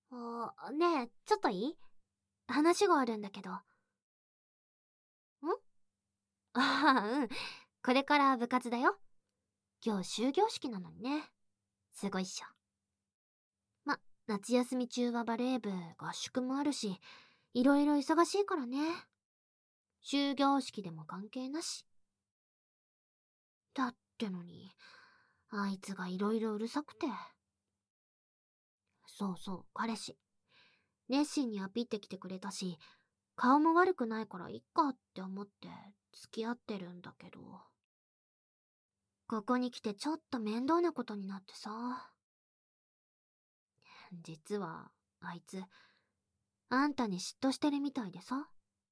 ねえ、ちょっといい？話があるんだけど。ああ、うん。これから部活だよ。今日終業式なのにね。すごいっしょ。ま、夏休み中はバレー部、合宿もあるし、いろいろ忙しいからね。終業式でも関係なし。だってのに、あいつがいろいろうるさくて。そうそう、彼氏。熱心にアピってきてくれたし、顔も悪くないからいっかって思って付き合ってるんだけど。ここに来てちょっと面倒なことになってさ。実は、あいつ、あんたに嫉妬してるみたいでさ。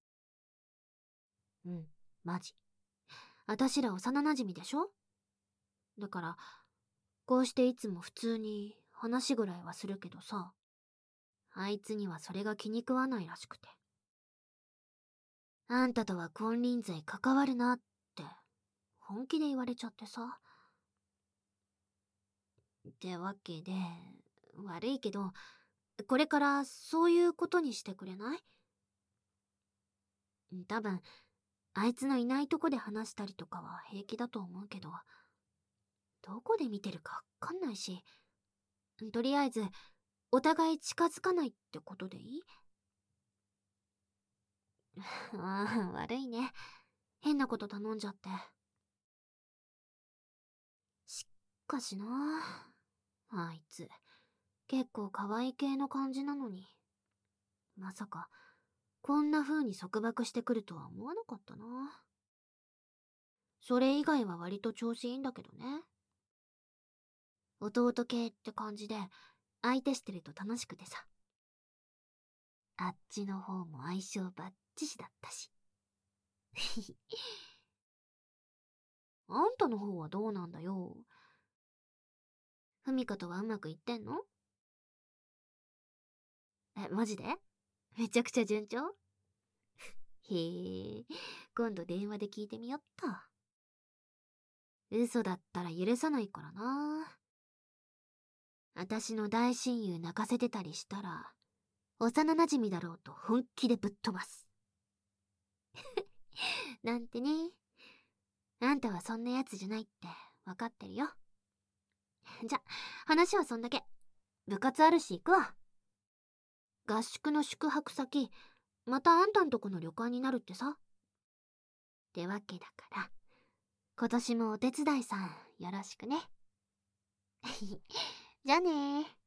うん、マジ。あたしら幼馴染でしょ？だから、こうしていつも普通に話ぐらいはするけどさ、あいつにはそれが気に食わないらしくて。あんたとは金輪際関わるなって、本気で言われちゃってさ。ってわけで、悪いけど、これからそういうことにしてくれない？多分、あいつのいないとこで話したりとかは平気だと思うけど、どこで見てるかわかんないし、とりあえず、お互い近づかないってことでいい？ああ、悪いね。変なこと頼んじゃって。しかしな、あいつ、結構可愛い系の感じなのに。まさか、こんな風に束縛してくるとは思わなかったな。それ以外は割と調子いいんだけどね。弟系って感じで、相手してると楽しくてさ。あっちの方も相性バッチシだったし。あんたの方はどうなんだよ。ふみかとはうまくいってんの？え、マジで？めちゃくちゃ順調？へえ、今度電話で聞いてみよっと。嘘だったら許さないからな。私の大親友泣かせてたりしたら、幼馴染だろうと本気でぶっ飛ばす。なんてね。あんたはそんなやつじゃないって分かってるよ。じゃ、話はそんだけ。部活あるし行くわ。合宿の宿泊先、またあんたんとこの旅館になるってさ。ってわけだから、今年もお手伝いさんよろしくね。じゃあねー。